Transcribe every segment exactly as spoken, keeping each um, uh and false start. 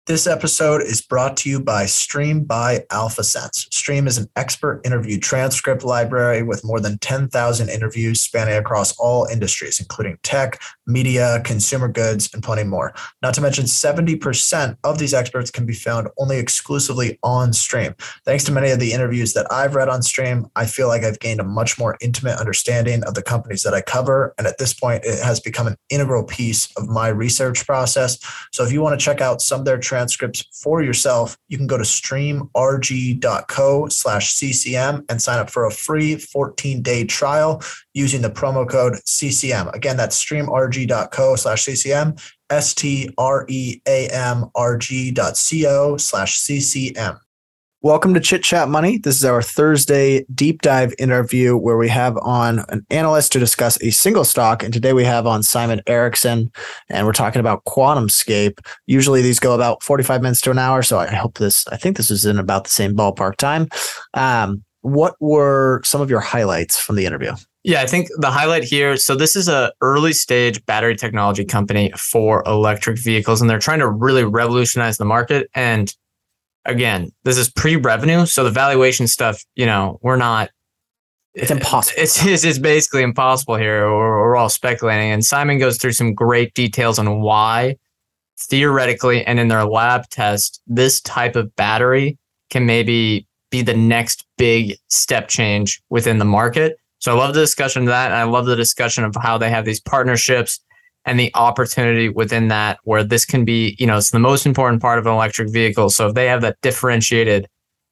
This episode is brought to you by Stream by AlphaSense. Stream is an expert interview transcript library with more than ten thousand interviews spanning across all industries, including tech, media, consumer goods, and plenty more. Not to mention seventy percent of these experts can be found only exclusively on Stream. Thanks to many of the interviews that I've read on Stream, I feel like I've gained a much more intimate understanding of the companies that I cover. And at this point, it has become an integral piece of my research process. So if you want to check out some of their transcripts for yourself, you can go to streamrg.co slash CCM and sign up for a free fourteen-day trial using the promo code C C M. Again, that's streamrg.co slash CCM, S-T-R-E-A-M-R-G dot C-O slash C-C-M. Welcome to Chit Chat Money. This is our Thursday deep dive interview where we have on an analyst to discuss a single stock. And today we have on Simon Erickson, and we're talking about QuantumScape. Usually these go about forty-five minutes to an hour. So I hope this, I think this is in about the same ballpark time. Um, what were some of your highlights from the interview? Yeah, I think the highlight here, so this is a early stage battery technology company for electric vehicles, and they're trying to really revolutionize the market. And again, this is pre-revenue, so the valuation stuff, you know, we're not... It's impossible. It's, it's, it's basically impossible here. We're, we're all speculating. And Simon goes through some great details on why, theoretically, and in their lab test, this type of battery can maybe be the next big step change within the market. So I love the discussion of that, and I love the discussion of how they have these partnerships and the opportunity within that, where this can be, you know, it's the most important part of an electric vehicle. So if they have that differentiated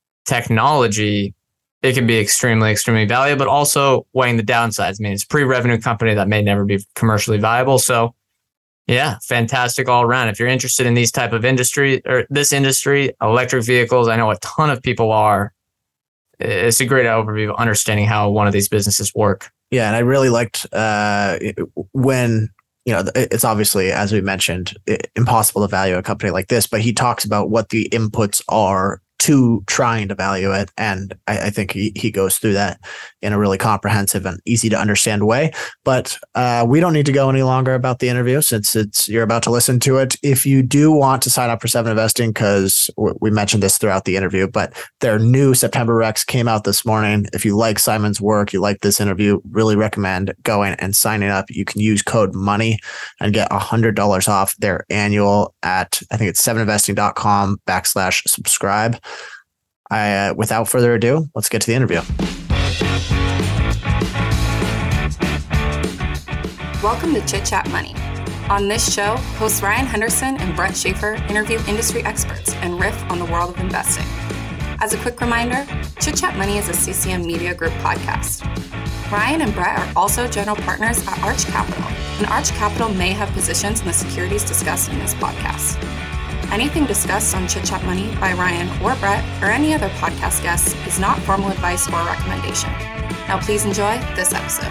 technology, it can be extremely, extremely valuable, but also weighing the downsides. I mean, it's a pre-revenue company that may never be commercially viable. So yeah, fantastic all around. If you're interested in these type of industry or this industry, electric vehicles, I know a ton of people are. It's a great overview of understanding how one of these businesses work. Yeah, and I really liked uh, when... You know, it's obviously, as we mentioned, impossible to value a company like this, but he talks about what the inputs are to trying to value it. And I, I think he, he goes through that in a really comprehensive and easy to understand way. But uh, we don't need to go any longer about the interview since it's you're about to listen to it. If you do want to sign up for Seven Investing, because we mentioned this throughout the interview, but their new September Recs came out this morning. If you like Simon's work, you like this interview, really recommend going and signing up. You can use code MONEY and get one hundred dollars off their annual at, I think it's seveninvesting.com backslash subscribe. I, uh, without further ado, let's get to the interview. Welcome to Chit Chat Money. On this show, hosts Ryan Henderson and Brett Schaefer interview industry experts and riff on the world of investing. As a quick reminder, Chit Chat Money is a C C M Media Group podcast. Ryan and Brett are also general partners at Arch Capital, and Arch Capital may have positions in the securities discussed in this podcast. Anything discussed on Chit Chat Money by Ryan or Brett or any other podcast guests is not formal advice or recommendation. Now please enjoy this episode.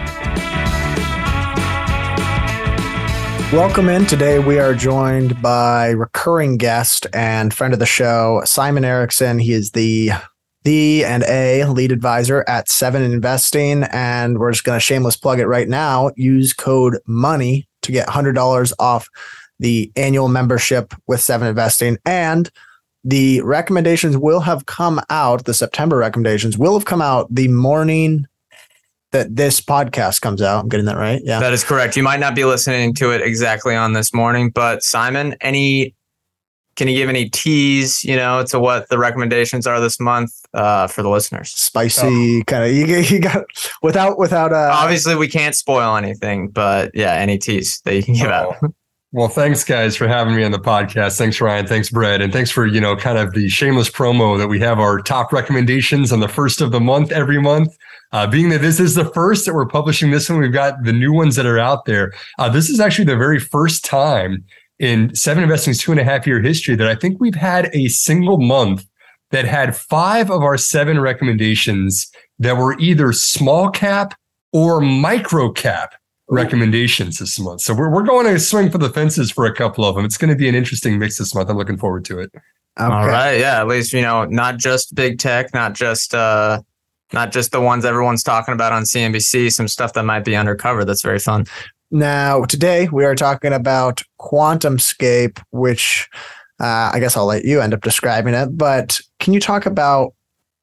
Welcome in. Today we are joined by recurring guest and friend of the show, Simon Erickson. He is the the and a lead advisor at Seven Investing, and we're just going to shameless plug it right now. Use code MONEY to get one hundred dollars off the annual membership with Seven Investing, and the recommendations will have come out. The September recommendations will have come out the morning that this podcast comes out. I'm getting that right? Yeah, that is correct. You might not be listening to it exactly on this morning, but Simon, any can you give any tease, you know, to what the recommendations are this month uh, for the listeners? Spicy oh. kind of. You, you got without without. Uh, Obviously, we can't spoil anything, but yeah, any tease that you can give oh. out. Well, thanks, guys, for having me on the podcast. Thanks, Ryan. Thanks, Brett. And thanks for, you know, kind of the shameless promo that we have our top recommendations on the first of the month every month. Uh, being that this is the first that we're publishing this one, we've got the new ones that are out there. Uh, this is actually the very first time in Seven Investing's two and a half year history that I think we've had a single month that had five of our seven recommendations that were either small cap or micro cap recommendations this month. So we're we're going to swing for the fences for a couple of them. It's going to be an interesting mix this month. I'm looking forward to it. Okay. All right. Yeah. At least, you know, not just big tech, not just uh, not just the ones everyone's talking about on C N B C, some stuff that might be undercover. That's very fun. Now, today we are talking about QuantumScape, which Uh, I guess I'll let you end up describing it, but can you talk about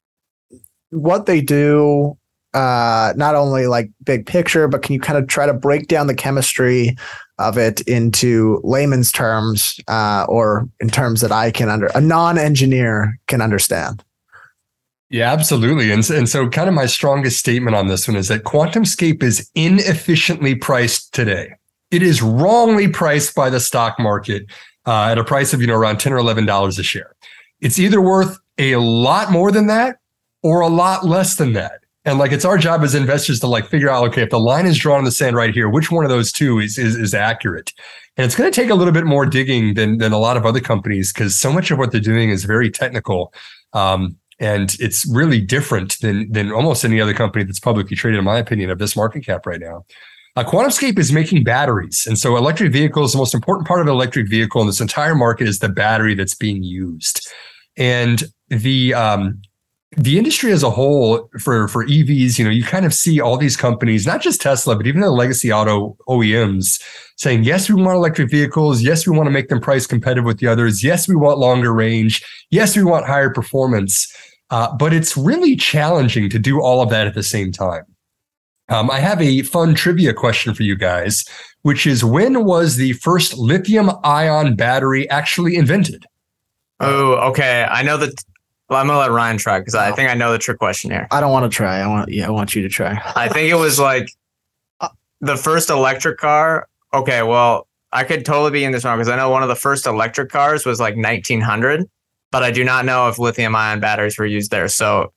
what they do? Uh, not only like big picture, but can you kind of try to break down the chemistry of it into layman's terms, uh, or in terms that I can under a non-engineer can understand? Yeah, absolutely. And, and so kind of my strongest statement on this one is that QuantumScape is inefficiently priced today. It is wrongly priced by the stock market uh, at a price of, you know, around ten or eleven dollars a share. It's either worth a lot more than that or a lot less than that. And like, it's our job as investors to like figure out, okay, if the line is drawn in the sand right here, which one of those two is is, is accurate? And it's going to take a little bit more digging than than a lot of other companies, because so much of what they're doing is very technical. Um, and it's really different than than almost any other company that's publicly traded, in my opinion, of this market cap right now. Uh, QuantumScape is making batteries. And so electric vehicles, the most important part of an electric vehicle in this entire market is the battery that's being used. And the um, the industry as a whole for, for E Vs, you know, you kind of see all these companies, not just Tesla, but even the legacy auto O E Ms saying, yes, we want electric vehicles. Yes, we want to make them price competitive with the others. Yes, we want longer range. Yes, we want higher performance. Uh, but it's really challenging to do all of that at the same time. Um, I have a fun trivia question for you guys, which is, when was the first lithium ion battery actually invented? Oh, okay. I know that. Well, I'm gonna let Ryan try because I think I know the trick question here. I don't want to try. I want, yeah, I want you to try. I think it was like the first electric car. Okay, well, I could totally be in this wrong because I know one of the first electric cars was like nineteen hundred, but I do not know if lithium ion batteries were used there. So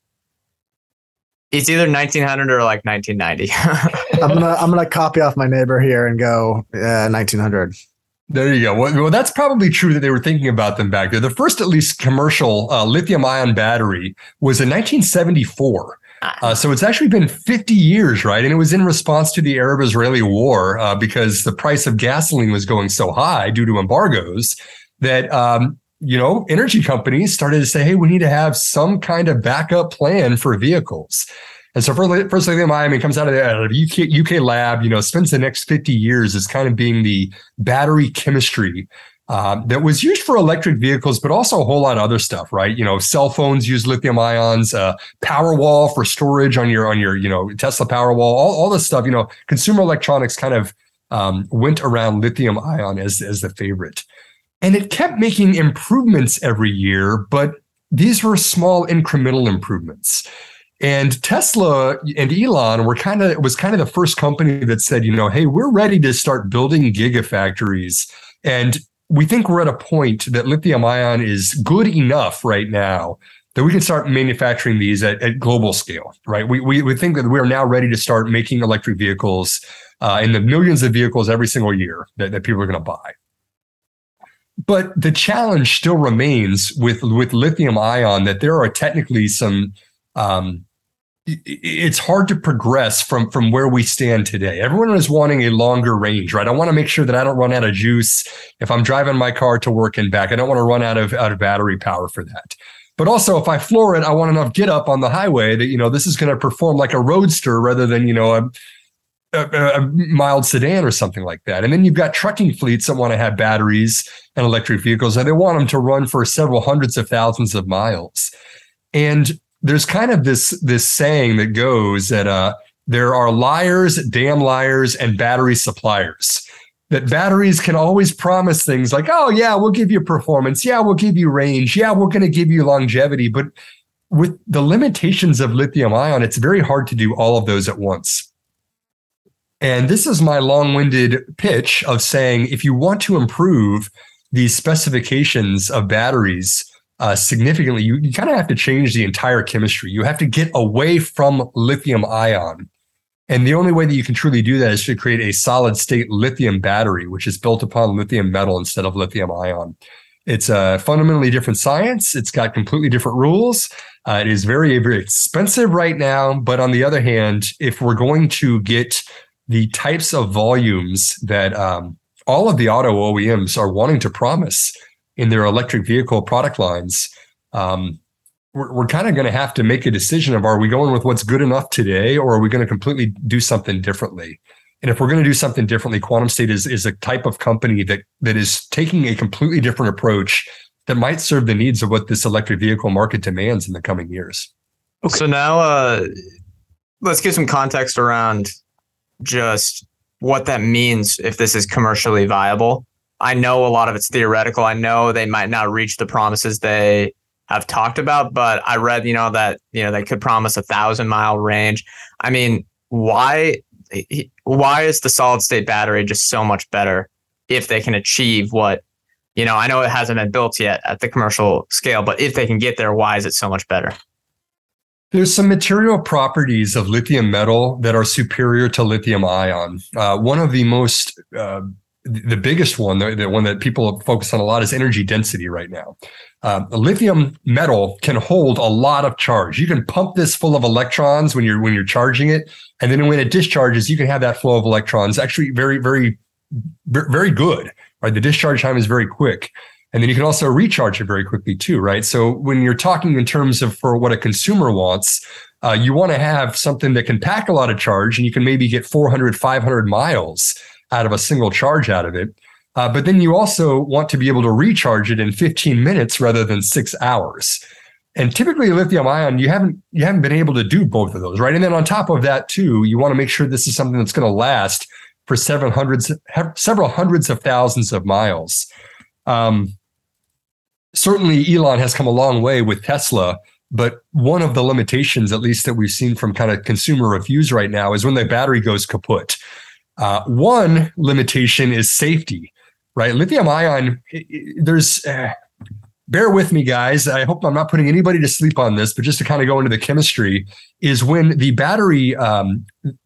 it's either nineteen hundred or like nineteen ninety. I'm gonna I'm gonna copy off my neighbor here and go uh, nineteen hundred. There you go. Well, well, that's probably true that they were thinking about them back there. The first, at least, commercial uh, lithium-ion battery was in nineteen seventy-four. Uh, so it's actually been fifty years, right? And it was in response to the Arab-Israeli war uh, because the price of gasoline was going so high due to embargoes that, um, you know, energy companies started to say, hey, we need to have some kind of backup plan for vehicles. And so first, first lithium ion comes out of the U K, U K lab, you know, spends the next fifty years as kind of being the battery chemistry uh, that was used for electric vehicles, but also a whole lot of other stuff, right? You know, cell phones use lithium ions, uh, Powerwall for storage on your, on your, you know, Tesla Powerwall, all, all this stuff, you know, consumer electronics kind of um, went around lithium ion as, as the favorite. And it kept making improvements every year, but these were small incremental improvements. And Tesla and Elon were kind of was kind of the first company that said, you know, hey, we're ready to start building gigafactories. And we think we're at a point that lithium ion is good enough right now that we can start manufacturing these at, at global scale, right? We, we we think that we are now ready to start making electric vehicles uh, in the millions of vehicles every single year that, that people are going to buy. But the challenge still remains with, with lithium ion that there are technically some um, it's hard to progress from, from where we stand today. Everyone is wanting a longer range, right? I want to make sure that I don't run out of juice if I'm driving my car to work and back. I don't want to run out of, out of battery power for that. But also, if I floor it, I want enough get up on the highway that, you know, this is going to perform like a roadster rather than, you know, a, a, a mild sedan or something like that. And then you've got trucking fleets that want to have batteries and electric vehicles, and they want them to run for several hundreds of thousands of miles. And there's kind of this this saying that goes that uh, there are liars, damn liars, and battery suppliers. That batteries can always promise things like, oh, yeah, we'll give you performance. Yeah, we'll give you range. Yeah, we're going to give you longevity. But with the limitations of lithium ion, it's very hard to do all of those at once. And this is my long-winded pitch of saying, if you want to improve these specifications of batteries Uh, significantly, you, you kind of have to change the entire chemistry. You have to get away from lithium ion. And the only way that you can truly do that is to create a solid state lithium battery, which is built upon lithium metal instead of lithium ion. It's a fundamentally different science. It's got completely different rules. Uh, it is very, very expensive right now. But on the other hand, if we're going to get the types of volumes that um, all of the auto O E Ms are wanting to promise in their electric vehicle product lines, um, we're, we're kind of going to have to make a decision of, are we going with what's good enough today, or are we going to completely do something differently? And if we're going to do something differently, QuantumScape is, is a type of company that that is taking a completely different approach that might serve the needs of what this electric vehicle market demands in the coming years. Okay. So now uh, let's give some context around just what that means if this is commercially viable. I know a lot of it's theoretical. I know they might not reach the promises they have talked about, but I read, you know, that, you know, they could promise a thousand mile range. I mean, why, why is the solid state battery just so much better if they can achieve what, you know, I know it hasn't been built yet at the commercial scale, but if they can get there, why is it so much better? There's some material properties of lithium metal that are superior to lithium ion. Uh, one of the most, uh, the biggest one, the, the one that people focus on a lot is energy density right now. Uh, lithium metal can hold a lot of charge. You can pump this full of electrons when you're when you're charging it, and then when it discharges, you can have that flow of electrons actually very, very, very good. Right, the discharge time is very quick. And then you can also recharge it very quickly too, right? So when you're talking in terms of for what a consumer wants, uh, you want to have something that can pack a lot of charge, and you can maybe get four hundred, five hundred miles out of a single charge out of it. Uh, but then you also want to be able to recharge it in fifteen minutes rather than six hours. And typically lithium ion, you haven't you haven't been able to do both of those, right? And then on top of that too, you want to make sure this is something that's going to last for several hundreds, several hundreds of thousands of miles. Um, certainly, Elon has come a long way with Tesla, but one of the limitations, at least that we've seen from kind of consumer reviews right now, is when the battery goes kaput. Uh, one limitation is safety, right? Lithium ion, there's, uh, bear with me, guys. I hope I'm not putting anybody to sleep on this, but just to kind of go into the chemistry, is when the battery um,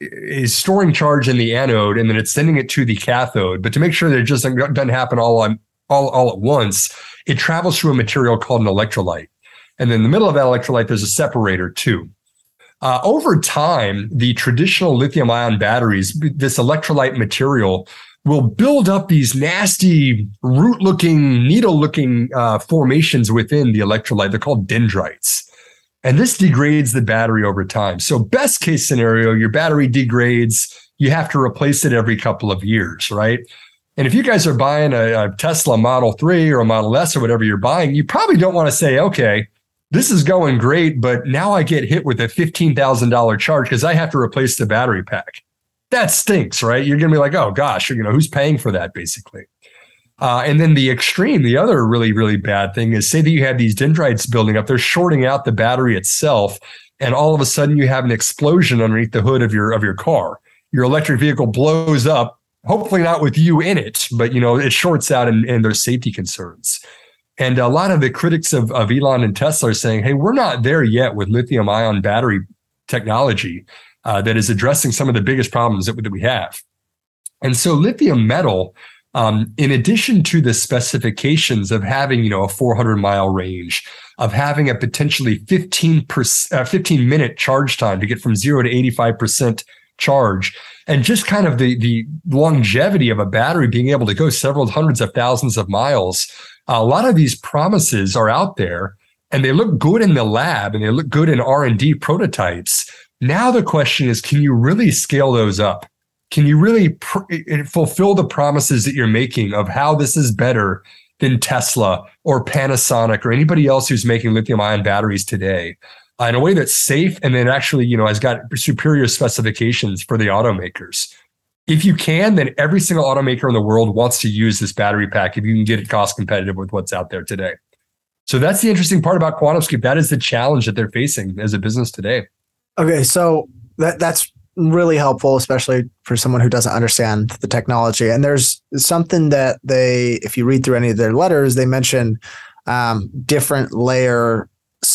is storing charge in the anode and then it's sending it to the cathode. But to make sure that it just doesn't happen all on all, all at once, it travels through a material called an electrolyte. And then in the middle of that electrolyte, there's a separator too. Uh, over time, the traditional lithium ion batteries, this electrolyte material, will build up these nasty root-looking, needle-looking uh, formations within the electrolyte. They're called dendrites. And this degrades the battery over time. So best case scenario, your battery degrades. You have to replace it every couple of years, right? And if you guys are buying a, a Tesla Model three or a Model S or whatever you're buying, you probably don't want to say, okay, this is going great, but now I get hit with a fifteen thousand dollars charge because I have to replace the battery pack. That stinks, right? You're going to be like, oh gosh, you know, who's paying for that basically? Uh, and then the extreme, the other really, really bad thing is, say that you have these dendrites building up, they're shorting out the battery itself, and all of a sudden you have an explosion underneath the hood of your of your car. Your electric vehicle blows up, hopefully not with you in it, but you know, it shorts out and, and there's safety concerns. And a lot of the critics of, of Elon and Tesla are saying, hey, we're not there yet with lithium ion battery technology uh, that is addressing some of the biggest problems that, that we have. And so lithium metal, um, in addition to the specifications of having, you know, a four hundred mile range, of having a potentially fifteen percent, uh, fifteen minute charge time to get from zero to eighty-five percent charge, and just kind of the, the longevity of a battery being able to go several hundreds of thousands of miles, a lot of these promises are out there and they look good in the lab and they look good in R and D prototypes. Now the question is, can you really scale those up? Can you really pr- fulfill the promises that you're making of how this is better than Tesla or Panasonic or anybody else who's making lithium ion batteries today uh, in a way that's safe and then actually, you know, has got superior specifications for the automakers? If you can, then every single automaker in the world wants to use this battery pack if you can get it cost competitive with what's out there today. So that's the interesting part about QuantumScape. That is the challenge that they're facing as a business today. Okay, so that that's really helpful, especially for someone who doesn't understand the technology. And there's something that they, if you read through any of their letters, they mention um, different layer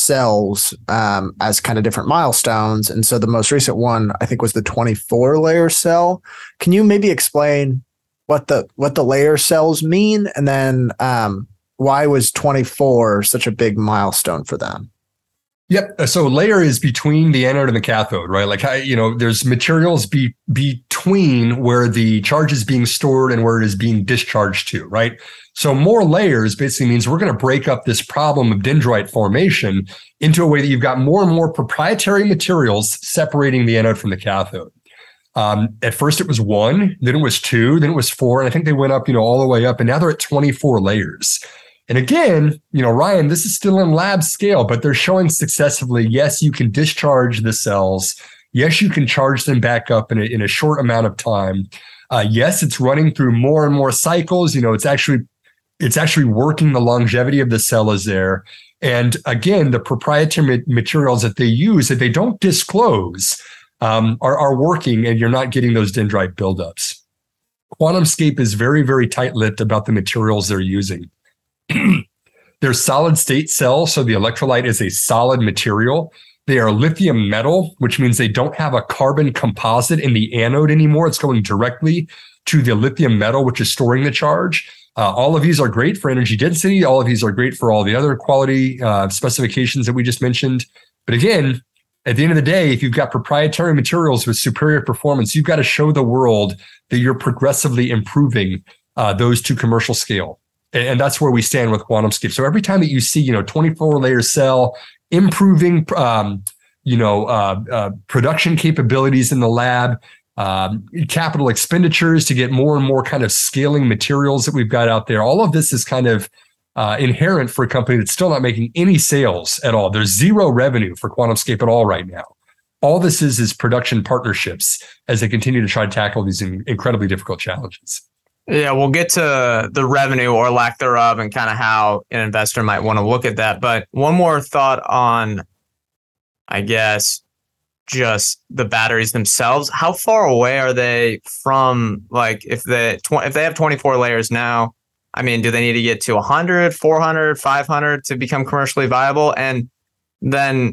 cells um, as kind of different milestones. And so the most recent one, I think, was the twenty-four layer cell. Can you maybe explain what the what the layer cells mean? And then um, why was twenty-four such a big milestone for them? Yep. So layer is between the anode and the cathode, right? Like, you know, there's materials be, between where the charge is being stored and where it is being discharged to, right? So more layers basically means we're going to break up this problem of dendrite formation into a way that you've got more and more proprietary materials separating the anode from the cathode. Um, at first it was one, then it was two, then it was four, and I think they went up, you know, all the way up, and now they're at twenty-four layers. And again, you know, Ryan, this is still in lab scale, but they're showing successively, yes, you can discharge the cells. Yes, you can charge them back up in a, in a short amount of time. Uh, yes, it's running through more and more cycles. You know, it's actually it's actually working. The longevity of the cell is there. And again, the proprietary materials that they use that they don't disclose um, are, are working, and you're not getting those dendrite buildups. QuantumScape is very, very tight-lipped about the materials they're using. They're solid state cells, so the electrolyte is a solid material. They are lithium metal, which means they don't have a carbon composite in the anode anymore. It's going directly to the lithium metal, which is storing the charge. Uh, all of these are great for energy density. All of these are great for all the other quality uh, specifications that we just mentioned. But again, at the end of the day, if you've got proprietary materials with superior performance, you've got to show the world that you're progressively improving uh, those to commercial scale. And, and that's where we stand with QuantumScape. So every time that you see, you know, twenty-four layer cell, improving, um, you know, uh, uh, production capabilities in the lab, um, capital expenditures to get more and more kind of scaling materials that we've got out there. All of this is kind of uh, inherent for a company that's still not making any sales at all. There's zero revenue for QuantumScape at all right now. All this is is production partnerships as they continue to try to tackle these in- incredibly difficult challenges. Yeah, we'll get to the revenue or lack thereof and kind of how an investor might want to look at that. But one more thought on, I guess, just the batteries themselves. How far away are they from, like, if they if they have twenty-four layers now, I mean, do they need to get to one hundred, four hundred, five hundred to become commercially viable? And then,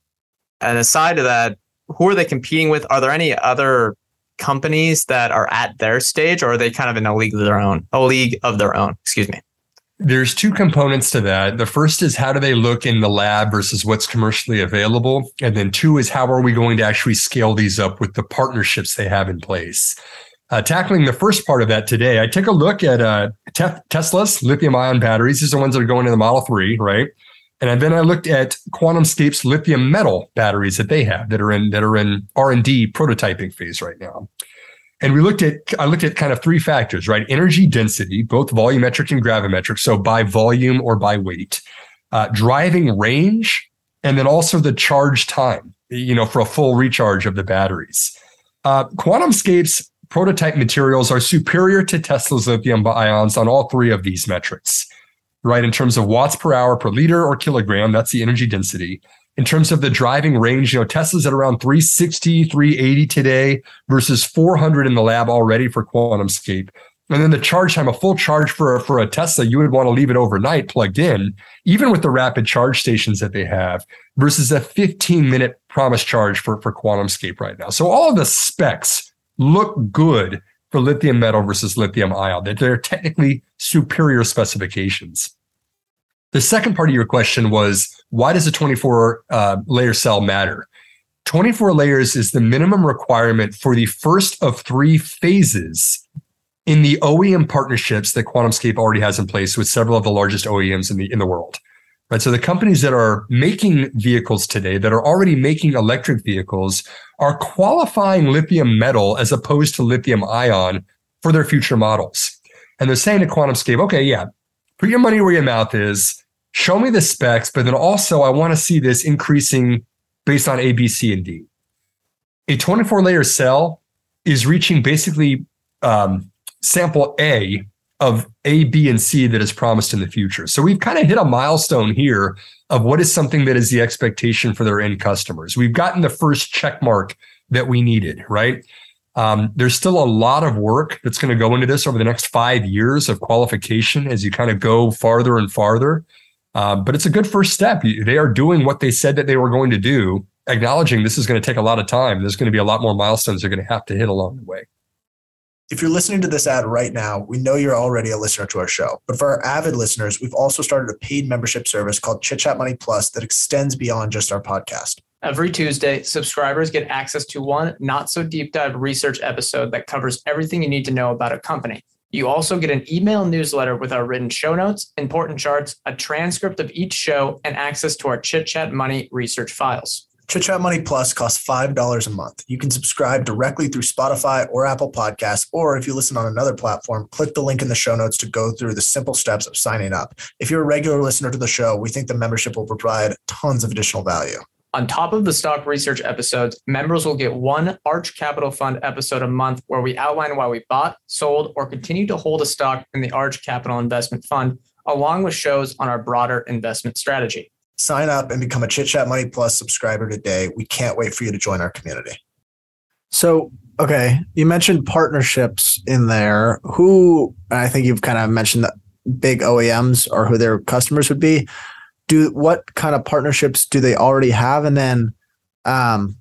and aside to that, who are they competing with? Are there any other companies that are at their stage, or are they kind of in a league of their own, a league of their own, excuse me? There's two components to that. The first is how do they look in the lab versus what's commercially available? And then two is how are we going to actually scale these up with the partnerships they have in place? Uh, tackling the first part of that today, I took a look at uh, te- Tesla's lithium ion batteries. These are the ones that are going in the Model three, right? And then I looked at QuantumScape's lithium metal batteries that they have that are in that are in R and D prototyping phase right now. And we looked at I looked at kind of three factors, right? Energy density, both volumetric and gravimetric, so by volume or by weight, uh, driving range, and then also the charge time, you know, for a full recharge of the batteries. Uh, QuantumScape's prototype materials are superior to Tesla's lithium ions on all three of these metrics. Right, in terms of watts per hour per liter or kilogram, that's the energy density. In terms of the driving range, you know, Tesla's at around three sixty, three eighty today versus four hundred in the lab already for QuantumScape. And then the charge time, a full charge for a, for a Tesla, you would want to leave it overnight plugged in, even with the rapid charge stations that they have, versus a fifteen minute promise charge for, for QuantumScape right now. So all of the specs look good for lithium metal versus lithium ion, that they're technically superior specifications. The second part of your question was, why does a twenty-four uh, layer cell matter? twenty-four layers is the minimum requirement for the first of three phases in the O E M partnerships that QuantumScape already has in place with several of the largest O E Ms in the in the world. Right, so the companies that are making vehicles today, that are already making electric vehicles, are qualifying lithium metal as opposed to lithium ion for their future models. And they're saying to QuantumScape, okay, yeah, put your money where your mouth is, show me the specs, but then also I want to see this increasing based on A, B, C, and D. A twenty-four layer cell is reaching basically um, sample A of A, B, and C that is promised in the future. So we've kind of hit a milestone here of what is something that is the expectation for their end customers. We've gotten the first check mark that we needed, right? Um, there's still a lot of work that's going to go into this over the next five years of qualification as you kind of go farther and farther. Uh, but it's a good first step. They are doing what they said that they were going to do, acknowledging this is going to take a lot of time. There's going to be a lot more milestones they're going to have to hit along the way. If you're listening to this ad right now, we know you're already a listener to our show. But for our avid listeners, we've also started a paid membership service called Chit Chat Money Plus that extends beyond just our podcast. Every Tuesday, subscribers get access to one not so deep dive research episode that covers everything you need to know about a company. You also get an email newsletter with our written show notes, important charts, a transcript of each show, and access to our Chit Chat Money research files. Chit Chat Money Plus costs five dollars a month. You can subscribe directly through Spotify or Apple Podcasts, or if you listen on another platform, click the link in the show notes to go through the simple steps of signing up. If you're a regular listener to the show, we think the membership will provide tons of additional value. On top of the stock research episodes, members will get one Arch Capital Fund episode a month where we outline why we bought, sold, or continue to hold a stock in the Arch Capital Investment Fund, along with shows on our broader investment strategy. Sign up and become a Chit Chat Money Plus subscriber today. We can't wait for you to join our community. So, okay, you mentioned partnerships in there. Who, I think you've kind of mentioned that big O E Ms or who their customers would be. Do what kind of partnerships do they already have? And then, um,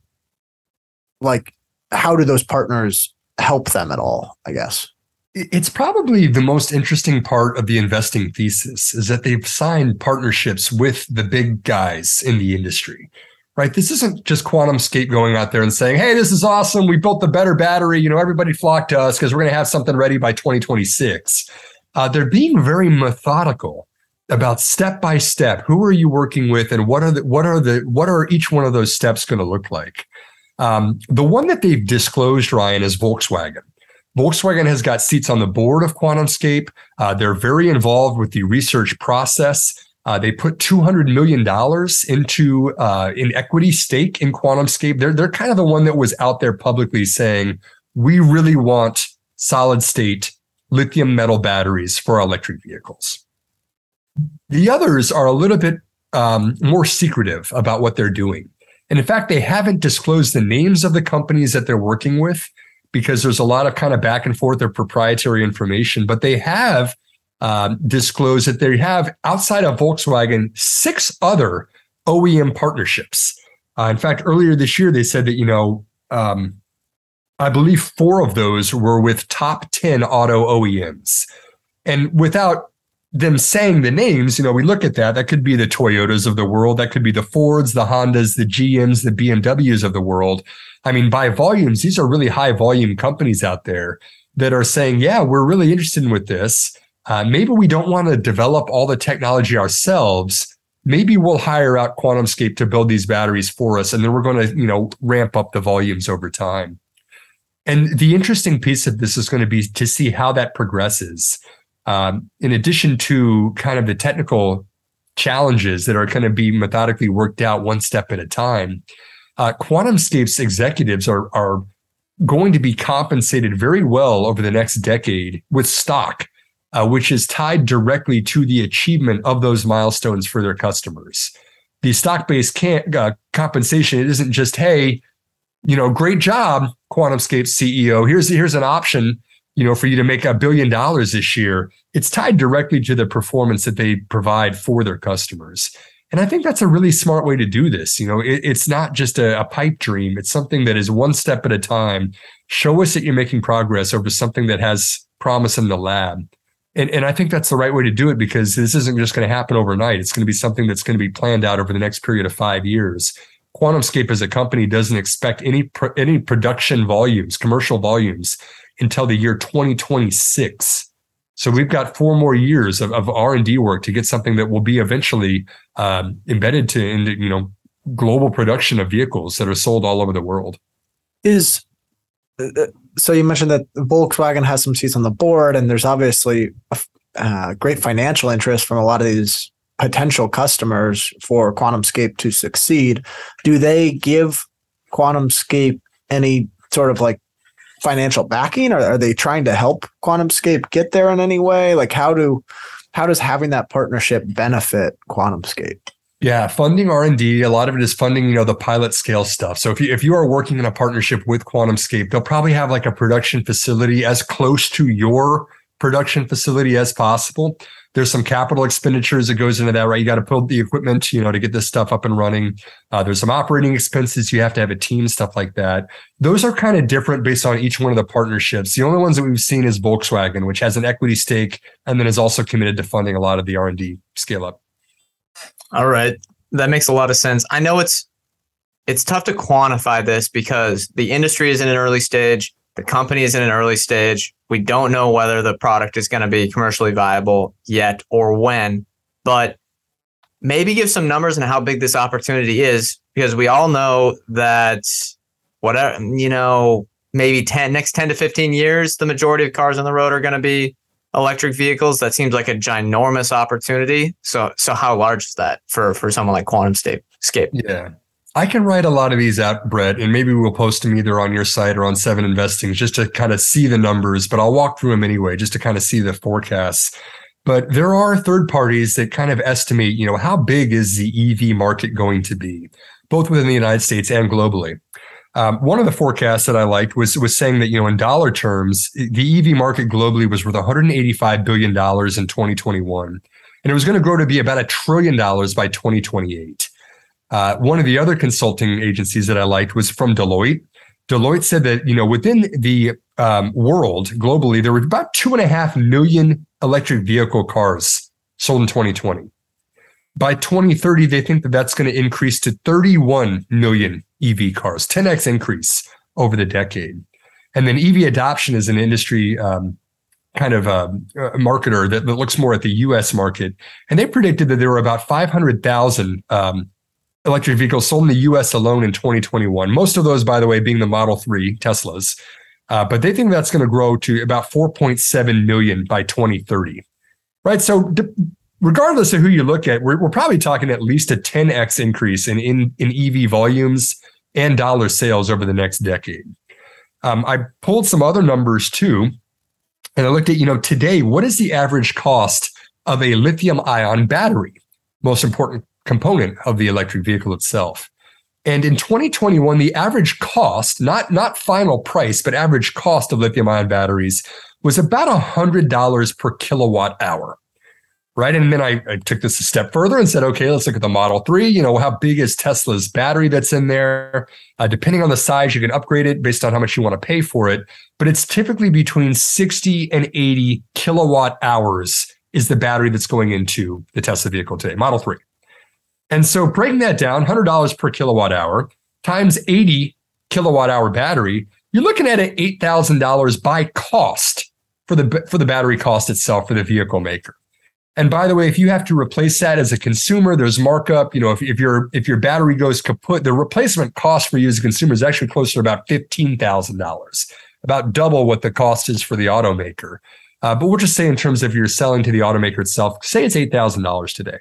like, how do those partners help them at all, I guess? It's probably the most interesting part of the investing thesis is that they've signed partnerships with the big guys in the industry, right? This isn't just QuantumScape going out there and saying, hey, this is awesome. We built the better battery. You know, everybody flock to us because we're going to have something ready by twenty twenty-six. Uh, they're being very methodical about step by step. Who are you working with, and what are the what are the what are each one of those steps going to look like? Um, the one that they've disclosed, Ryan, is Volkswagen. Volkswagen has got seats on the board of QuantumScape. Uh, they're very involved with the research process. Uh, they put two hundred million dollars into uh, an equity stake in QuantumScape. They're, they're kind of the one that was out there publicly saying, we really want solid state lithium metal batteries for our electric vehicles. The others are a little bit um, more secretive about what they're doing. And in fact, they haven't disclosed the names of the companies that they're working with, because there's a lot of kind of back and forth of proprietary information, but they have um, disclosed that they have, outside of Volkswagen, six other O E M partnerships. Uh, in fact, earlier this year, they said that, you know, um, I believe four of those were with top ten auto O E Ms. And without them saying the names, you know, we look at that, that could be the Toyotas of the world, that could be the Fords, the Hondas, the G Ms, the B M Ws of the world. I mean, by volumes, these are really high volume companies out there that are saying, yeah, we're really interested with this. Uh, maybe we don't want to develop all the technology ourselves. Maybe we'll hire out QuantumScape to build these batteries for us, and then we're going to, you know, ramp up the volumes over time. And the interesting piece of this is going to be to see how that progresses. Um, in addition to kind of the technical challenges that are going to be methodically worked out one step at a time, uh, QuantumScape's executives are, are going to be compensated very well over the next decade with stock, uh, which is tied directly to the achievement of those milestones for their customers. The stock-based can't, uh, compensation, it isn't just, hey, you know, great job, QuantumScape C E O. Here's here's an option, you know, for you to make a billion dollars this year. It's tied directly to the performance that they provide for their customers. And I think that's a really smart way to do this. You know, it, it's not just a, a pipe dream. It's something that is one step at a time. Show us that you're making progress over something that has promise in the lab. And, and I think that's the right way to do it, because this isn't just going to happen overnight. It's going to be something that's going to be planned out over the next period of five years. QuantumScape as a company doesn't expect any pro, any production volumes, commercial volumes, until the year twenty twenty-six. So we've got four more years of, of R and D work to get something that will be eventually um, embedded to in the, you know, global production of vehicles that are sold all over the world. Is so you mentioned that Volkswagen has some seats on the board, and there's obviously a uh, great financial interest from a lot of these potential customers for QuantumScape to succeed. Do they give QuantumScape any sort of like financial backing, or are they trying to help QuantumScape get there in any way? Like how do how does having that partnership benefit QuantumScape? Yeah, funding R and D, a lot of it is funding, you know, the pilot scale stuff. So if you if you are working in a partnership with QuantumScape, they'll probably have like a production facility as close to your production facility as possible. There's some capital expenditures that goes into that, right? You got to build the equipment, you know, to get this stuff up and running. Uh, there's some operating expenses. You have to have a team, stuff like that. Those are kind of different based on each one of the partnerships. The only ones that we've seen is Volkswagen, which has an equity stake and then is also committed to funding a lot of the R and D scale up. All right. That makes a lot of sense. I know it's it's tough to quantify this because the industry is in an early stage. The company is in an early stage. We don't know whether the product is going to be commercially viable yet or when, but maybe give some numbers on how big this opportunity is, because we all know that whatever, you know, maybe ten, next ten to fifteen years, the majority of cars on the road are going to be electric vehicles. That seems like a ginormous opportunity. So, so how large is that for, for someone like QuantumScape? Yeah. I can write a lot of these out, Brett, and maybe we'll post them either on your site or on Seven Investing just to kind of see the numbers, but I'll walk through them anyway, just to kind of see the forecasts. But there are third parties that kind of estimate, you know, how big is the E V market going to be, both within the United States and globally. Um, one of the forecasts that I liked was, was saying that, you know, in dollar terms, the E V market globally was worth one hundred eighty-five billion dollars in twenty twenty-one, and it was going to grow to be about a trillion dollars by twenty twenty-eight. Uh, one of the other consulting agencies that I liked was from Deloitte. Deloitte said that, you know, within the um, world globally, there were about two and a half million electric vehicle cars sold in twenty twenty. By twenty thirty, they think that that's going to increase to thirty-one million E V cars, ten x increase over the decade. And then E V adoption is an industry um, kind of a, a marketer that, that looks more at the U S market. And they predicted that there were about five hundred thousand um, electric vehicles sold in the U S alone in twenty twenty-one. Most of those, by the way, being the Model three Teslas. Uh, but they think that's going to grow to about four point seven million by twenty thirty. Right. So d- regardless of who you look at, we're, we're probably talking at least a ten x increase in, in, in E V volumes and dollar sales over the next decade. Um, I pulled some other numbers too, and I looked at, you know, today, what is the average cost of a lithium ion battery? Most important component of the electric vehicle itself. And in twenty twenty-one, the average cost, not, not final price, but average cost of lithium ion batteries was about one hundred dollars per kilowatt hour. Right. And then I, I took this a step further and said, okay, let's look at the Model three. You know, how big is Tesla's battery that's in there? Uh, depending on the size, you can upgrade it based on how much you want to pay for it. But it's typically between sixty and eighty kilowatt hours is the battery that's going into the Tesla vehicle today, Model three. And so breaking that down, one hundred dollars per kilowatt hour times eighty kilowatt hour battery, you're looking at an eight thousand dollars by cost for the, for the battery cost itself for the vehicle maker. And by the way, if you have to replace that as a consumer, there's markup. You know, if, if your if your battery goes kaput, the replacement cost for you as a consumer is actually closer to about fifteen thousand dollars, about double what the cost is for the automaker. Uh, but we'll just say in terms of you're selling to the automaker itself, say it's eight thousand dollars today.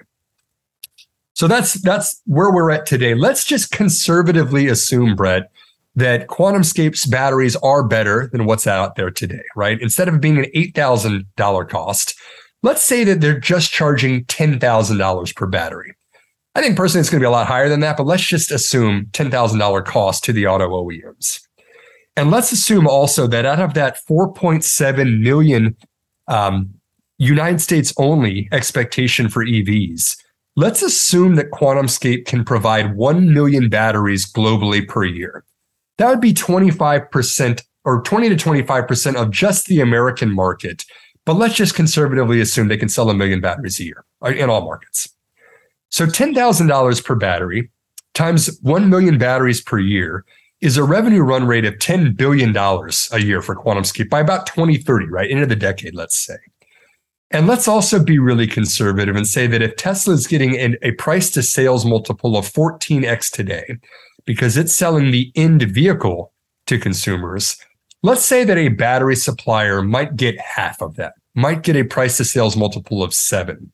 So that's that's where we're at today. Let's just conservatively assume, Brett, that QuantumScape's batteries are better than what's out there today, right? Instead of being an eight thousand dollars cost, let's say that they're just charging ten thousand dollars per battery. I think personally it's going to be a lot higher than that, but let's just assume ten thousand dollars cost to the auto O E Ms. And let's assume also that out of that four point seven million um, United States only expectation for E Vs, let's assume that QuantumScape can provide one million batteries globally per year. That would be twenty-five percent or twenty to twenty-five percent of just the American market. But let's just conservatively assume they can sell a million batteries a year in all markets. So ten thousand dollars per battery times one million batteries per year is a revenue run rate of ten billion dollars a year for QuantumScape by about twenty thirty, right? Into the decade, let's say. And let's also be really conservative and say that if Tesla is getting an, a price to sales multiple of fourteen x today, because it's selling the end vehicle to consumers, let's say that a battery supplier might get half of that, might get a price to sales multiple of seven.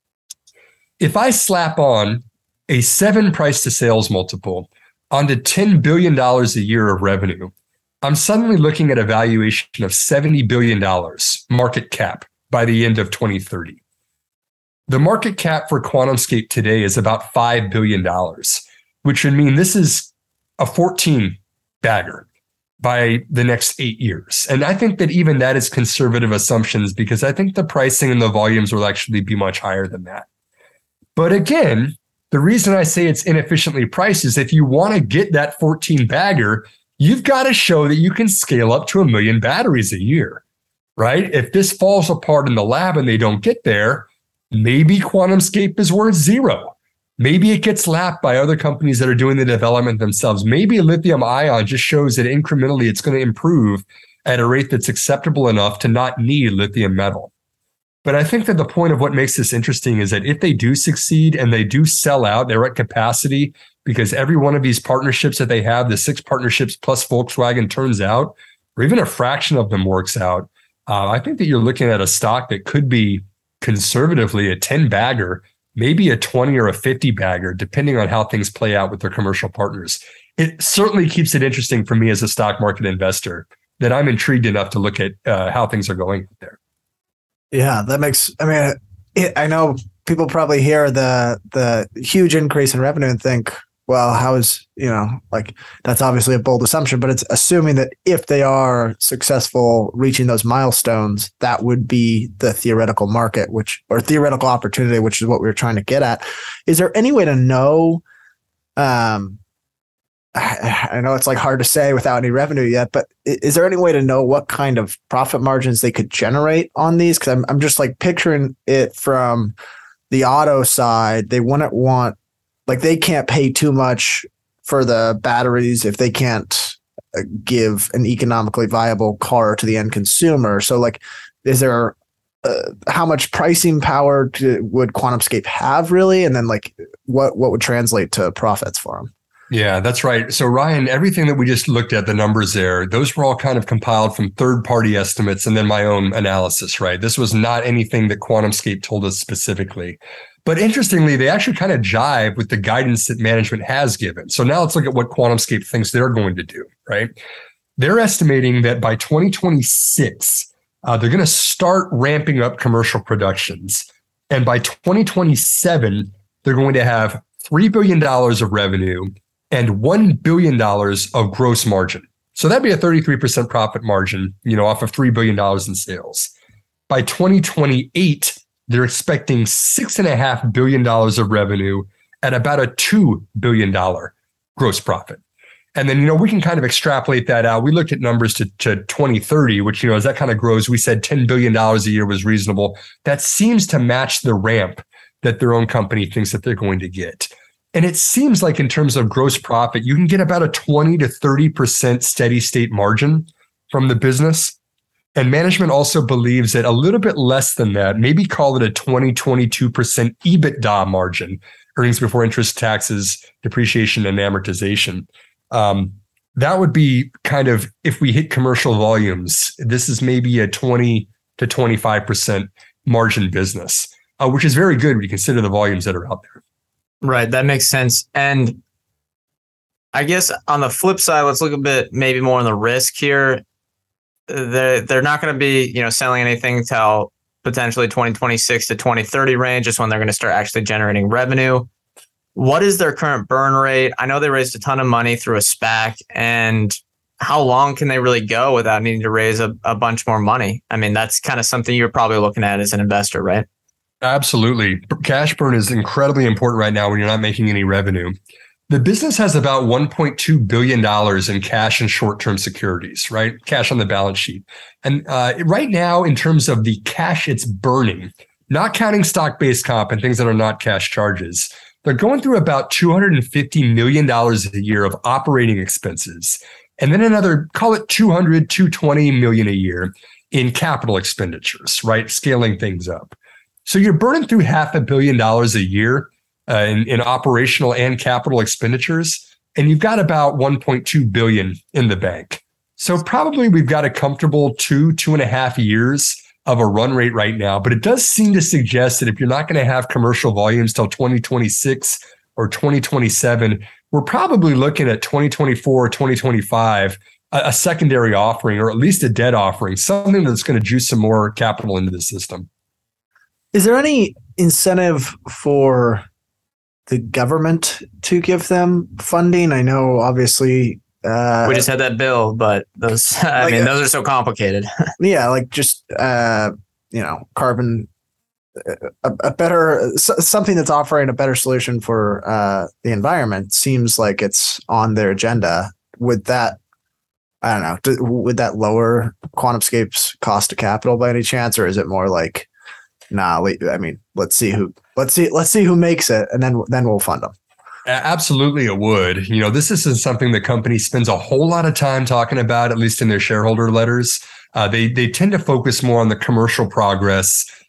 If I slap on a seven price to sales multiple onto ten billion dollars a year of revenue, I'm suddenly looking at a valuation of seventy billion dollars market cap by the end of twenty thirty. The market cap for QuantumScape today is about five billion dollars, which would mean this is a fourteen bagger by the next eight years. And I think that even that is conservative assumptions because I think the pricing and the volumes will actually be much higher than that. But again, the reason I say it's inefficiently priced is if you want to get that fourteen bagger, you've got to show that you can scale up to a million batteries a year, right? If this falls apart in the lab and they don't get there, maybe QuantumScape is worth zero. Maybe it gets lapped by other companies that are doing the development themselves. Maybe lithium ion just shows that incrementally it's going to improve at a rate that's acceptable enough to not need lithium metal. But I think that the point of what makes this interesting is that if they do succeed and they do sell out, they're at capacity because every one of these partnerships that they have, the six partnerships plus Volkswagen turns out, or even a fraction of them works out. Uh, I think that you're looking at a stock that could be conservatively a ten bagger, maybe a twenty or a fifty bagger, depending on how things play out with their commercial partners. It certainly keeps it interesting for me as a stock market investor that I'm intrigued enough to look at uh, how things are going there. Yeah, that makes, I mean, it, I know people probably hear the the huge increase in revenue and think, well, how is, you know, like that's obviously a bold assumption, but it's assuming that if they are successful reaching those milestones, that would be the theoretical market, which, or theoretical opportunity, which is what we were trying to get at. Is there any way to know, um, I know it's like hard to say without any revenue yet, but is there any way to know what kind of profit margins they could generate on these? Because I'm I'm just like picturing it from the auto side. They wouldn't want, like they can't pay too much for the batteries if they can't give an economically viable car to the end consumer. So like, is there uh, how much pricing power to, would QuantumScape have really? And then like what what would translate to profits for them? Yeah, that's right. So Ryan, everything that we just looked at, the numbers there, those were all kind of compiled from third-party estimates and then my own analysis, right? This was not anything that QuantumScape told us specifically. But interestingly, they actually kind of jive with the guidance that management has given. So now let's look at what QuantumScape thinks they're going to do, right? They're estimating that by twenty twenty-six, uh, they're going to start ramping up commercial productions. And by twenty twenty-seven, they're going to have three billion dollars of revenue and one billion dollars of gross margin. So that'd be a thirty-three percent profit margin, you know, off of three billion dollars in sales. By twenty twenty-eight, they're expecting six point five billion dollars of revenue at about a two billion dollars gross profit. And then, you know, we can kind of extrapolate that out. We looked at numbers to, to twenty thirty, which, you know, as that kind of grows, we said ten billion dollars a year was reasonable. That seems to match the ramp that their own company thinks that they're going to get. And it seems like in terms of gross profit, you can get about a twenty to thirty percent steady state margin from the business. And management also believes that a little bit less than that, maybe call it a twenty, twenty-two percent EBITDA margin, earnings before interest, taxes, depreciation, and amortization. Um, that would be kind of, if we hit commercial volumes, this is maybe a twenty to twenty-five percent margin business, uh, which is very good when you consider the volumes that are out there. Right. That makes sense. And I guess on the flip side, let's look a bit maybe more on the risk here. They're, they're not going to be, you know, selling anything till potentially twenty twenty-six to twenty thirty range, just when they're going to start actually generating revenue. What is their current burn rate? I know they raised a ton of money through a SPAC, and how long can they really go without needing to raise a, a bunch more money? I mean, that's kind of something you're probably looking at as an investor, right? Absolutely. Cash burn is incredibly important right now when you're not making any revenue. The business has about one point two billion dollars in cash and short-term securities, right? Cash on the balance sheet. And uh, right now, in terms of the cash it's burning, not counting stock-based comp and things that are not cash charges, they're going through about two hundred fifty million dollars a year of operating expenses. And then another, call it two hundred, two hundred twenty million a year in capital expenditures, right? Scaling things up. So you're burning through half a billion dollars a year uh, in, in operational and capital expenditures, and you've got about one point two billion dollars in the bank. So probably we've got a comfortable two, two and a half years of a run rate right now. But it does seem to suggest that if you're not going to have commercial volumes till twenty twenty-six or twenty twenty-seven, we're probably looking at twenty twenty-four or twenty twenty-five, a, a secondary offering, or at least a debt offering, something that's going to juice some more capital into the system. Is there any incentive for the government to give them funding? I know, obviously, uh, we just had that bill, but those, I like, mean, those are so complicated. Yeah, like just uh, you know, carbon, a, a better something that's offering a better solution for uh, the environment seems like it's on their agenda. Would that, I don't know, do, would that lower QuantumScape's cost of capital by any chance, or is it more like, nah, wait, I mean, let's see who, let's see, let's see who makes it, and then then we'll fund them. Absolutely, it would. You know, this isn't something the company spends a whole lot of time talking about, at least in their shareholder letters. Uh, they they tend to focus more on the commercial progress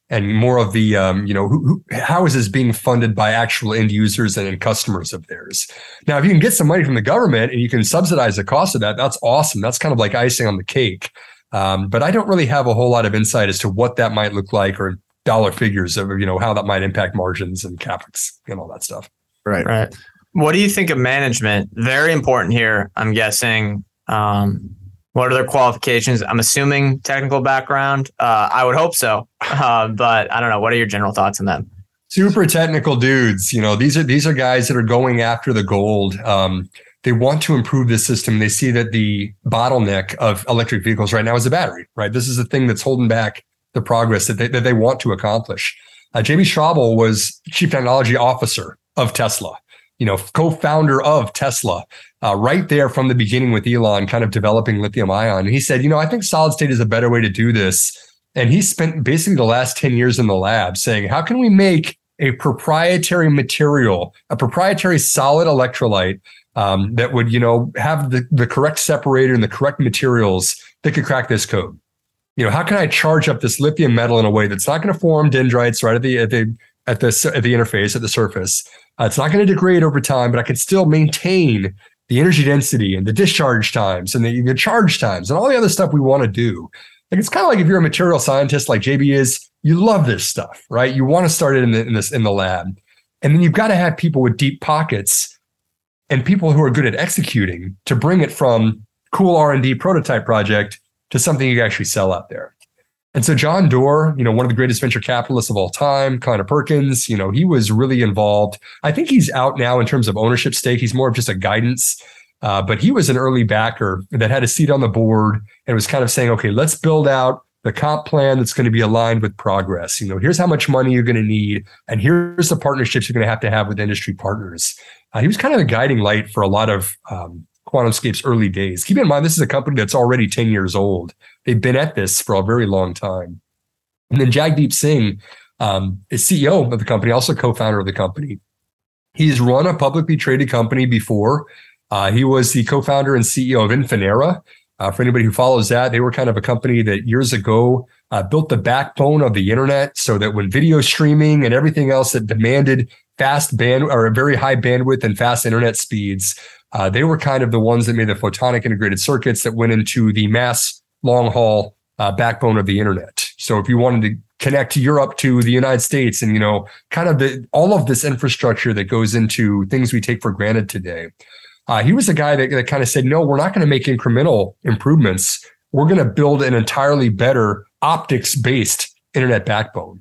and more of the, um, you know, who, who, how is this being funded by actual end users and customers of theirs? Now, if you can get some money from the government and you can subsidize the cost of that, that's awesome. That's kind of like icing on the cake. Um, but I don't really have a whole lot of insight as to what that might look like or dollar figures of, you know, how that might impact margins and capex and all that stuff. Right. Right. What do you think of management? Very important here, I'm guessing. Um, what are their qualifications? I'm assuming technical background. Uh, I would hope so. Uh, but I don't know. What are your general thoughts on them? Super technical dudes. You know, these are these are guys that are going after the gold. Um, they want to improve the system. They see that the bottleneck of electric vehicles right now is the battery, right? This is the thing that's holding back the progress that they, that they want to accomplish. Uh, J B Straubel was chief technology officer of Tesla, you know, co-founder of Tesla, uh, right there from the beginning with Elon, kind of developing lithium ion. And he said, you know, I think solid state is a better way to do this. And he spent basically the last ten years in the lab saying, how can we make a proprietary material, a proprietary solid electrolyte um, that would, you know, have the, the correct separator and the correct materials that could crack this code? You know, how can I charge up this lithium metal in a way that's not going to form dendrites right at the at the at the at the interface at the surface? Uh, it's not going to degrade over time, but I can still maintain the energy density and the discharge times and the, the charge times and all the other stuff we want to do. Like, it's kind of like if you're a material scientist like J B is, you love this stuff, right? You want to start it in the in this in the lab, and then you've got to have people with deep pockets and people who are good at executing to bring it from cool R and D prototype project to something you can actually sell out there. And so John Doerr, you know, one of the greatest venture capitalists of all time, Connor Perkins, you know, he was really involved. I think he's out now in terms of ownership stake. He's more of just a guidance, uh, but he was an early backer that had a seat on the board and was kind of saying, okay, let's build out the comp plan that's going to be aligned with progress. You know, here's how much money you're going to need, and here's the partnerships you're going to have to have with industry partners. Uh, he was kind of a guiding light for a lot of um, QuantumScape's early days. Keep in mind, this is a company that's already ten years old. They've been at this for a very long time. And then Jagdeep Singh um, is C E O of the company, also co-founder of the company. He's run a publicly traded company before. Uh, he was the co-founder and C E O of Infinera. Uh, for anybody who follows that, they were kind of a company that years ago uh, built the backbone of the internet so that when video streaming and everything else that demanded fast band or a very high bandwidth and fast internet speeds, uh, they were kind of the ones that made the photonic integrated circuits that went into the mass long haul uh, backbone of the internet. So if you wanted to connect Europe to the United States and, you know, kind of the, all of this infrastructure that goes into things we take for granted today. Uh, he was the guy that, that kind of said, no, we're not going to make incremental improvements. We're going to build an entirely better optics-based internet backbone.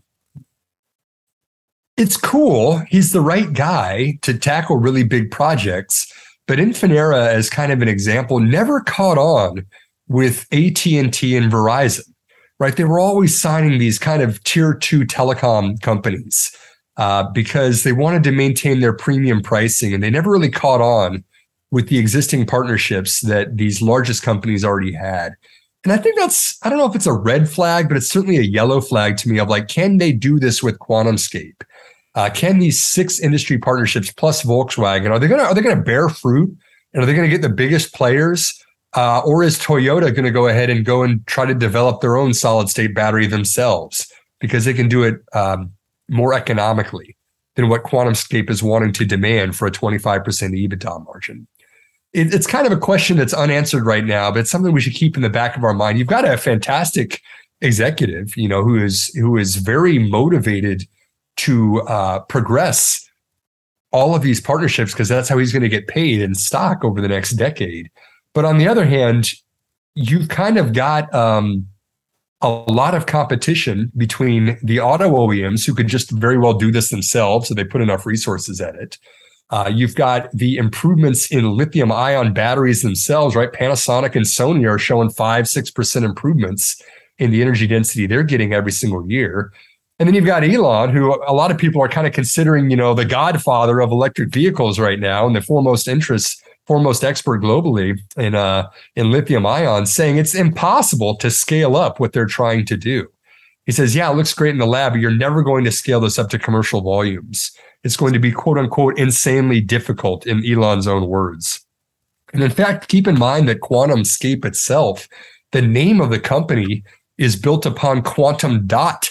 It's cool. He's the right guy to tackle really big projects. But Infinera, as kind of an example, never caught on with A T and T and Verizon, right? They were always signing these kind of tier two telecom companies uh, because they wanted to maintain their premium pricing, and they never really caught on with the existing partnerships that these largest companies already had. And I think that's, I don't know if it's a red flag, but it's certainly a yellow flag to me of like, can they do this with QuantumScape? Uh, can these six industry partnerships plus Volkswagen, are they going to, are they going to bear fruit? And are they going to get the biggest players? Uh, or is Toyota going to go ahead and go and try to develop their own solid state battery themselves because they can do it um, more economically than what QuantumScape is wanting to demand for a twenty-five percent EBITDA margin? It, it's kind of a question that's unanswered right now, but it's something we should keep in the back of our mind. You've got a fantastic executive, you know, who is who is very motivated to uh, progress all of these partnerships because that's how he's going to get paid in stock over the next decade. But on the other hand, you've kind of got um, a lot of competition between the auto O E Ms who could just very well do this themselves, so they put enough resources at it. Uh, you've got the improvements in lithium ion batteries themselves, right? Panasonic and Sony are showing five, six percent improvements in the energy density they're getting every single year. And then you've got Elon, who a lot of people are kind of considering, you know, the godfather of electric vehicles right now and the foremost interest, foremost expert globally in uh, in lithium ion, saying it's impossible to scale up what they're trying to do. He says, yeah, it looks great in the lab, but you're never going to scale this up to commercial volumes. It's going to be, quote unquote, insanely difficult, in Elon's own words. And in fact, keep in mind that QuantumScape itself, the name of the company, is built upon quantum dot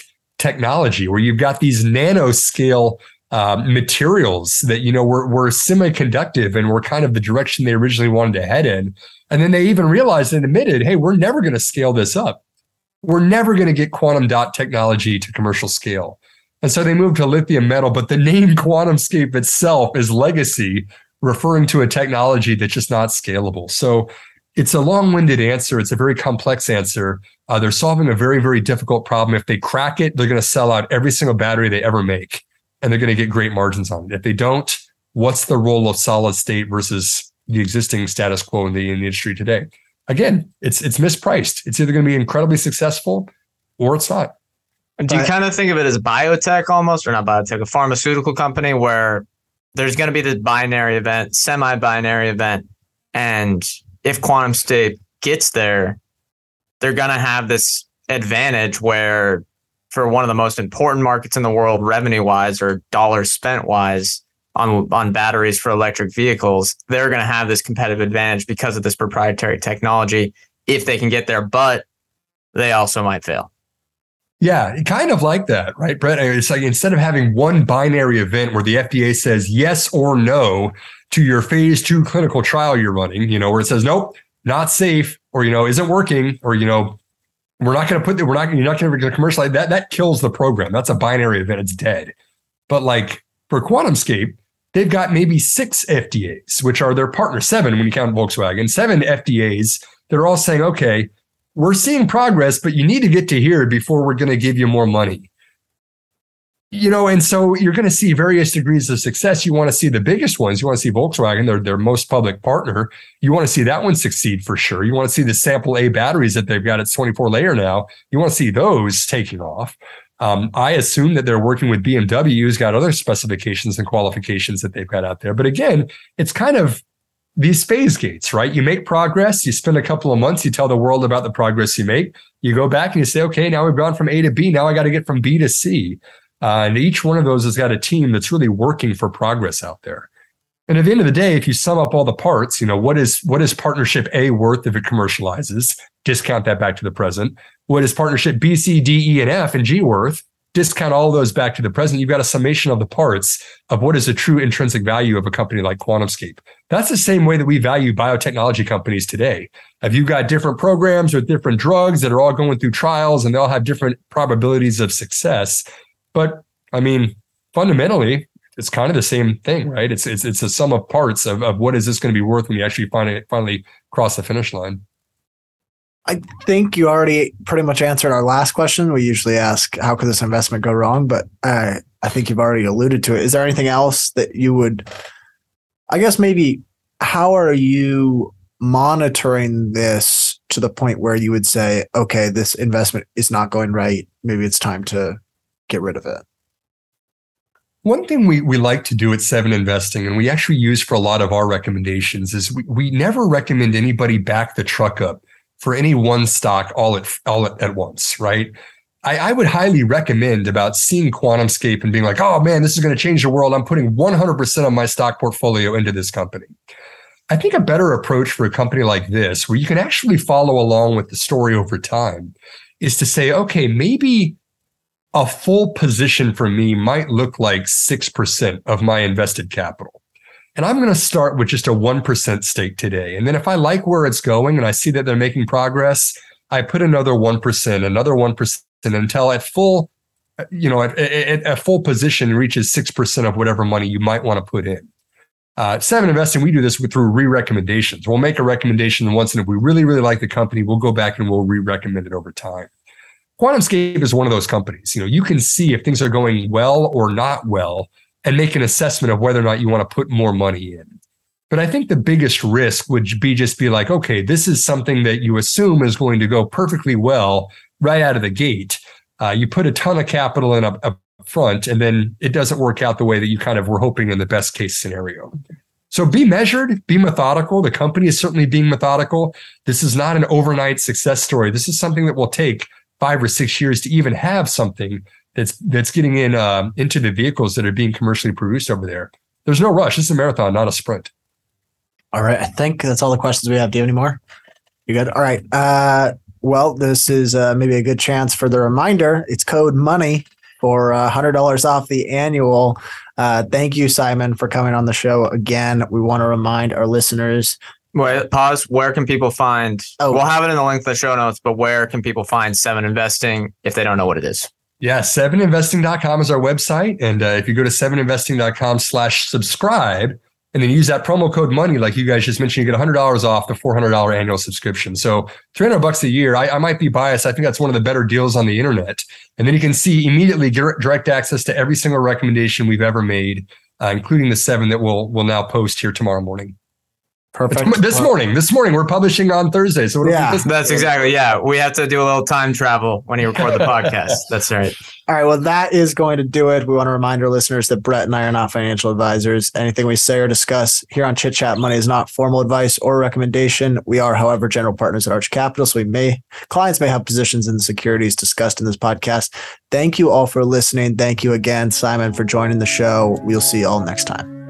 technology where you've got these nanoscale uh, materials that, you know, were, were semiconductive and were kind of the direction they originally wanted to head in. And then they even realized and admitted, hey, we're never going to scale this up. We're never going to get quantum dot technology to commercial scale. And so they moved to lithium metal, but the name QuantumScape itself is legacy, referring to a technology that's just not scalable. So it's a long-winded answer. It's a very complex answer. Uh, they're solving a very, very difficult problem. If they crack it, they're going to sell out every single battery they ever make, and they're going to get great margins on it. If they don't, what's the role of solid state versus the existing status quo in the, in the industry today? Again, it's it's mispriced. It's either going to be incredibly successful or it's not. Do you kind of think of it as biotech almost, or not biotech, a pharmaceutical company where there's going to be this binary event, semi-binary event, and if QuantumScape gets there, they're going to have this advantage where for one of the most important markets in the world, revenue-wise or dollars spent-wise on, on batteries for electric vehicles, they're going to have this competitive advantage because of this proprietary technology if they can get there, but they also might fail. Yeah, kind of like that, right, Brett? It's like instead of having one binary event where the F D A says yes or no to your phase two clinical trial you're running, you know, where it says, nope, not safe, or, you know, isn't working, or, you know, we're not going to put the, we're not, you're not going to commercialize that. That kills the program. That's a binary event. It's dead. But like for QuantumScape, they've got maybe six F D As, which are their partner, seven when you count Volkswagen, seven F D As that are all saying, okay, we're seeing progress, but you need to get to here before we're going to give you more money. You know, and so you're going to see various degrees of success. You want to see the biggest ones. You want to see Volkswagen, their, their most public partner. You want to see that one succeed for sure. You want to see the sample A batteries that they've got at twenty-four layer now. You want to see those taking off. Um, I assume that they're working with B M W, who's got other specifications and qualifications that they've got out there. But again, it's kind of these phase gates, right? You make progress, you spend a couple of months, you tell the world about the progress you make. You go back and you say, okay, now we've gone from A to B. Now I got to get from B to C. Uh, and each one of those has got a team that's really working for progress out there. And at the end of the day, if you sum up all the parts, you know, what is what is partnership A worth if it commercializes? Discount that back to the present. What is partnership B, C, D, E, and F and G worth? Discount all those back to the present. You've got a summation of the parts of what is the true intrinsic value of a company like QuantumScape. That's the same way that we value biotechnology companies today. Have you got different programs or different drugs that are all going through trials and they all have different probabilities of success? But I mean, fundamentally, it's kind of the same thing, right? It's it's it's a sum of parts of, of what is this going to be worth when you actually finally finally cross the finish line. I think you already pretty much answered our last question. We usually ask, how could this investment go wrong? But uh, I think you've already alluded to it. Is there anything else that you would, I guess maybe, how are you monitoring this to the point where you would say, okay, this investment is not going right. Maybe it's time to get rid of it? One thing we, we like to do at Seven Investing, and we actually use for a lot of our recommendations, is we, we never recommend anybody back the truck up for any one stock all at all at, at once, right? I, I would highly recommend about seeing QuantumScape and being like, oh man, this is going to change the world. I'm putting one hundred percent of my stock portfolio into this company. I think a better approach for a company like this, where you can actually follow along with the story over time, is to say, okay, maybe a full position for me might look like six percent of my invested capital. And I'm going to start with just a one percent stake today. And then if I like where it's going and I see that they're making progress, I put another one percent, another one percent until at full, you know, at, at, at full position reaches six percent of whatever money you might want to put in. Uh, Seven Investing, we do this with, through re-recommendations. We'll make a recommendation once, and if we really, really like the company, we'll go back and we'll re-recommend it over time. QuantumScape is one of those companies. You know, you can see if things are going well or not well, and make an assessment of whether or not you want to put more money in. But I think the biggest risk would be just be like, okay, this is something that you assume is going to go perfectly well right out of the gate. Uh, you put a ton of capital in up, up front, and then it doesn't work out the way that you kind of were hoping in the best case scenario. So be measured, be methodical. The company is certainly being methodical. This is not an overnight success story. This is something that will take five or six years to even have something that's that's getting in uh, into the vehicles that are being commercially produced over there. There's no rush. This is a marathon, not a sprint. All right. I think that's all the questions we have. Do you have any more? You good? All right. Uh, well, this is uh, maybe a good chance for the reminder. It's code MONEY for uh, one hundred dollars off the annual. Uh, thank you, Simon, for coming on the show again. We want to remind our listeners. Wait, pause. Where can people find? Oh. We'll have it in the link to the show notes, but where can people find Seven Investing if they don't know what it is? Yeah, seven investing dot com is our website. And uh, if you go to seven investing dot com slash subscribe and then use that promo code money, like you guys just mentioned, you get one hundred dollars off the four hundred dollars annual subscription. So three hundred bucks a year. I, I might be biased. I think that's one of the better deals on the internet. And then you can see immediately direct access to every single recommendation we've ever made, uh, including the seven that we'll, we'll now post here tomorrow morning. Perfect. This morning, this morning, we're publishing on Thursday. So yeah, that's exactly. Yeah. We have to do a little time travel when you record the podcast. That's right. All right. Well, that is going to do it. We want to remind our listeners that Brett and I are not financial advisors. Anything we say or discuss here on Chit Chat Money is not formal advice or recommendation. We are, however, general partners at Arch Capital. So we may, clients may have positions in the securities discussed in this podcast. Thank you all for listening. Thank you again, Simon, for joining the show. We'll see you all next time.